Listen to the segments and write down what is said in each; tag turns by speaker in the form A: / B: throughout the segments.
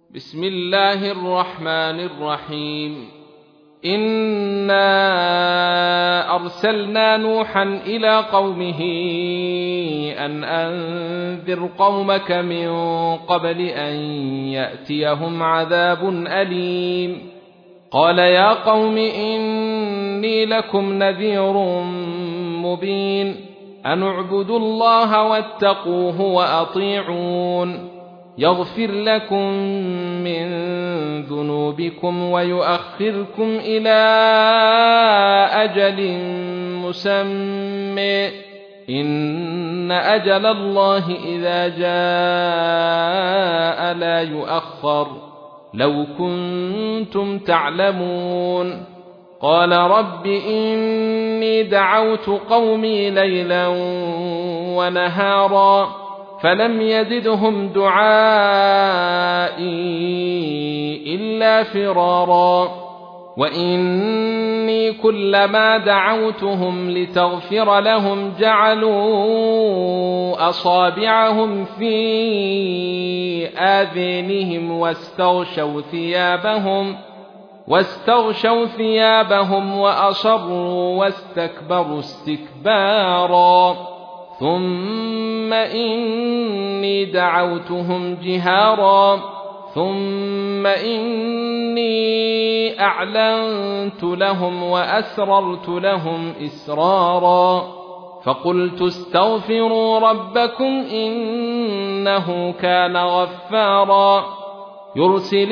A: بسم الله الرحمن الرحيم. إنا أرسلنا نوحا إلى قومه أن أنذر قومك من قبل أن يأتيهم عذاب أليم. قال يا قوم إني لكم نذير مبين أن اعبدوا الله واتقوه وأطيعون يغفر لكم من ذنوبكم ويؤخركم إلى أجل مسمى إن أجل الله إذا جاء لا يؤخر لو كنتم تعلمون. قال رب إني دعوت قومي ليلا ونهارا فلم يزدهم دعائي إلا فرارا وإني كلما دعوتهم لتغفر لهم جعلوا أصابعهم في آذانهم واستغشوا ثيابهم وأصروا واستكبروا استكبارا ثم إني دعوتهم جهارا ثم إني أعلنت لهم وأسررت لهم إسرارا فقلت استغفروا ربكم إنه كان غفارا يرسل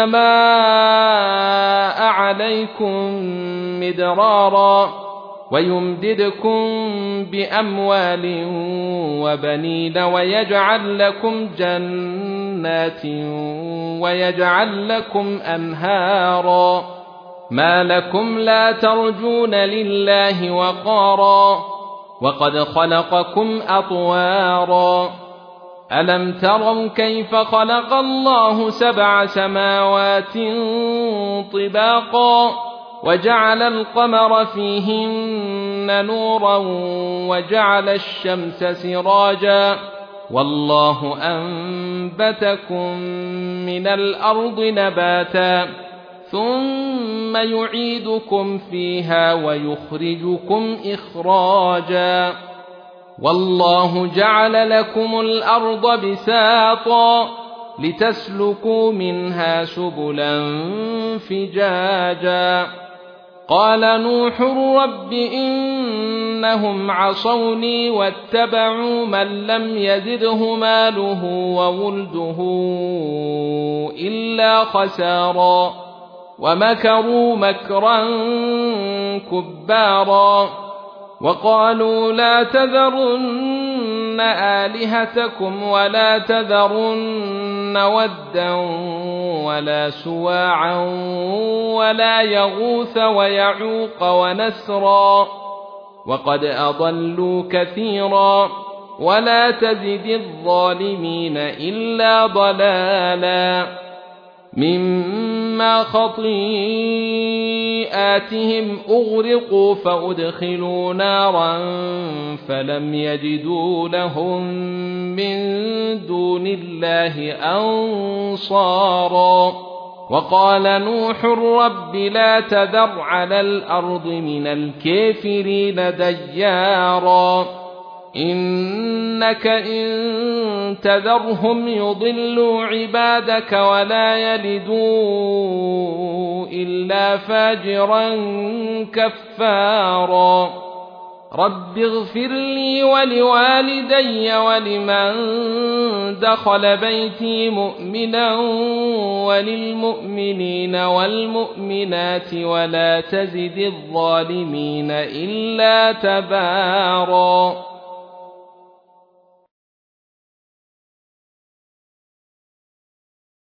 A: السماء عليكم مدرارا ويمددكم بأموال وبنين ويجعل لكم جنات ويجعل لكم أنهارا ما لكم لا ترجون لله وقارا وقد خلقكم أطوارا ألم تروا كيف خلق الله 7 سماوات طباقا وجعل القمر فيهن نورا وجعل الشمس سراجا والله أنبتكم من الأرض نباتا ثم يعيدكم فيها ويخرجكم إخراجا والله جعل لكم الأرض بساطا لتسلكوا منها سبلا فجاجا قال نوح رب إنهم عصوني واتبعوا من لم يزده ماله وولده إلا خسارا ومكروا مكرا كبارا وقالوا لا تذرن آلهتكم ولا تذرن ودا ولا سواعا ولا يغوث ويعوق ونسرا وقد أضلوا كثيرا ولا تزد الظالمين إلا ضلالا مما خطيئاتهم أغرقوا فأدخلوا نارا فلم يجدوا لهم من دون الله أنصارا وقال نوح رب لا تذر على الأرض من الكافرين ديارا إنك إن تذرهم يضلوا عبادك ولا يلدوا إلا فاجرا كفارا رب اغفر لي ولوالدي ولمن دخل بيتي مؤمنا وللمؤمنين والمؤمنات ولا تزد الظالمين إلا تبارا.